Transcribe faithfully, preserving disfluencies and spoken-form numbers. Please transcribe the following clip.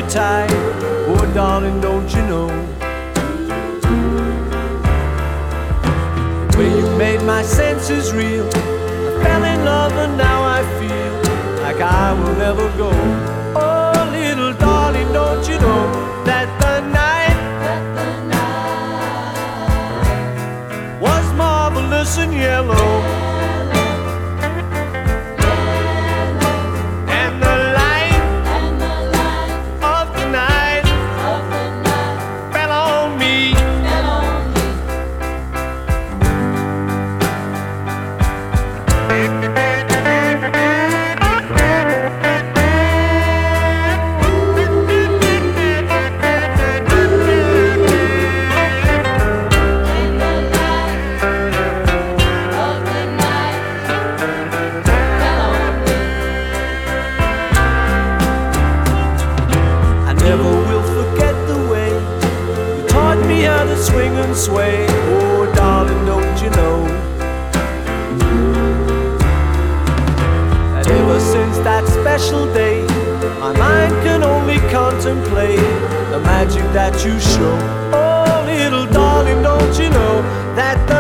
tight. Oh, darling, don't you know? When you made my senses real, I fell in love and now I feel like I will never go. Oh, little darling, don't you know that the night, that the night was marvelous and yellow. Never will forget the way you taught me how to swing and sway. Oh, darling, don't you know that ever since that special day, my mind can only contemplate the magic that you show. Oh, little darling, don't you know that the